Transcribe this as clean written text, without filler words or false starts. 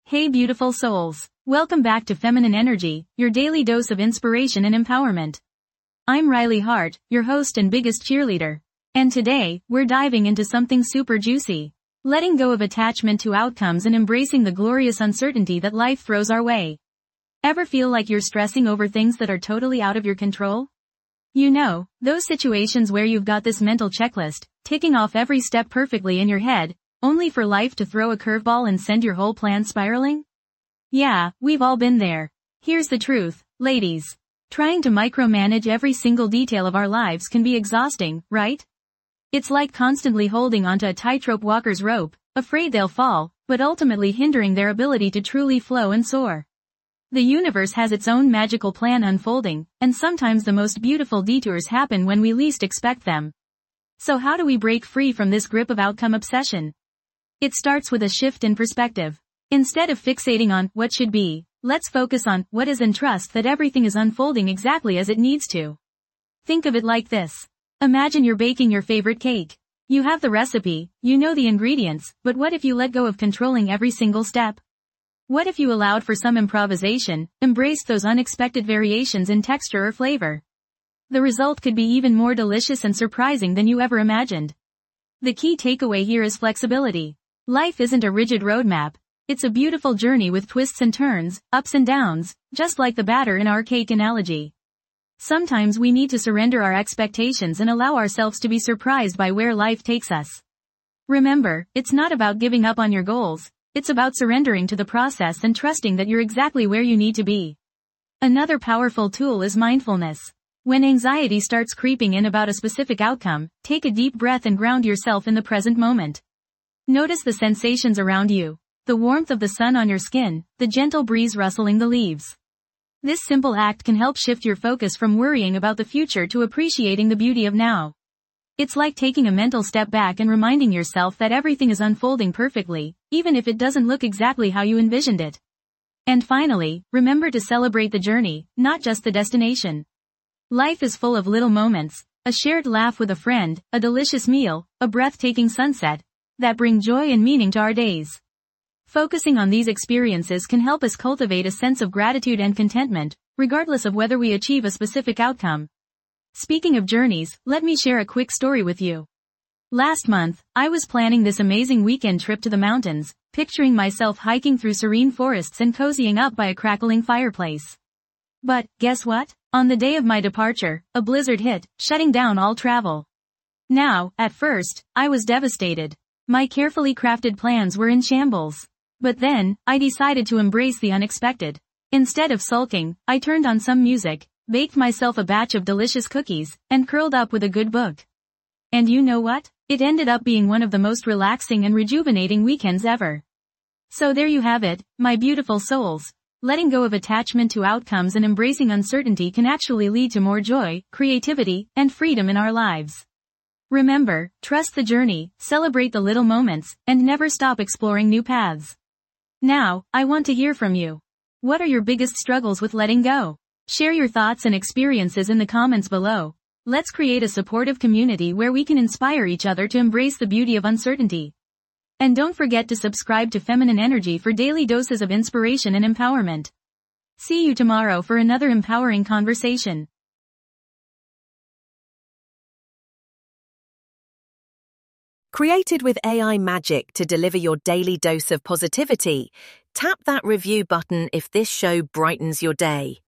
Hey beautiful souls. Welcome back to Feminine Energy, your daily dose of inspiration and empowerment. I'm Riley Hart, your host and biggest cheerleader. And today, we're diving into something super juicy. Letting go of attachment to outcomes and embracing the glorious uncertainty that life throws our way. Ever feel like you're stressing over things that are totally out of your control? You know, those situations where you've got this mental checklist, ticking off every step perfectly in your head, only for life to throw a curveball and send your whole plan spiraling? Yeah, we've all been there. Here's the truth, ladies. Trying to micromanage every single detail of our lives can be exhausting, right? It's like constantly holding onto a tightrope walker's rope, afraid they'll fall, but ultimately hindering their ability to truly flow and soar. The universe has its own magical plan unfolding, and sometimes the most beautiful detours happen when we least expect them. So how do we break free from this grip of outcome obsession? It starts with a shift in perspective. Instead of fixating on what should be, let's focus on what is and trust that everything is unfolding exactly as it needs to. Think of it like this. Imagine you're baking your favorite cake. You have the recipe, you know the ingredients, but what if you let go of controlling every single step? What if you allowed for some improvisation, embraced those unexpected variations in texture or flavor? The result could be even more delicious and surprising than you ever imagined. The key takeaway here is flexibility. Life isn't a rigid roadmap. It's a beautiful journey with twists and turns, ups and downs, just like the batter in our cake analogy. Sometimes we need to surrender our expectations and allow ourselves to be surprised by where life takes us. Remember, it's not about giving up on your goals, it's about surrendering to the process and trusting that you're exactly where you need to be. Another powerful tool is mindfulness. When anxiety starts creeping in about a specific outcome, take a deep breath and ground yourself in the present moment. Notice the sensations around you. The warmth of the sun on your skin, the gentle breeze rustling the leaves. This simple act can help shift your focus from worrying about the future to appreciating the beauty of now. It's like taking a mental step back and reminding yourself that everything is unfolding perfectly, even if it doesn't look exactly how you envisioned it. And finally, remember to celebrate the journey, not just the destination. Life is full of little moments, a shared laugh with a friend, a delicious meal, a breathtaking sunset, that bring joy and meaning to our days. Focusing on these experiences can help us cultivate a sense of gratitude and contentment, regardless of whether we achieve a specific outcome. Speaking of journeys, let me share a quick story with you. Last month, I was planning this amazing weekend trip to the mountains, picturing myself hiking through serene forests and cozying up by a crackling fireplace. But, guess what? On the day of my departure, a blizzard hit, shutting down all travel. Now, at first, I was devastated. My carefully crafted plans were in shambles. But then, I decided to embrace the unexpected. Instead of sulking, I turned on some music, baked myself a batch of delicious cookies, and curled up with a good book. And you know what? It ended up being one of the most relaxing and rejuvenating weekends ever. So there you have it, my beautiful souls. Letting go of attachment to outcomes and embracing uncertainty can actually lead to more joy, creativity, and freedom in our lives. Remember, trust the journey, celebrate the little moments, and never stop exploring new paths. Now, I want to hear from you. What are your biggest struggles with letting go? Share your thoughts and experiences in the comments below. Let's create a supportive community where we can inspire each other to embrace the beauty of uncertainty. And don't forget to subscribe to Feminine Energy for daily doses of inspiration and empowerment. See you tomorrow for another empowering conversation. Created with AI magic to deliver your daily dose of positivity, tap that review button if this show brightens your day.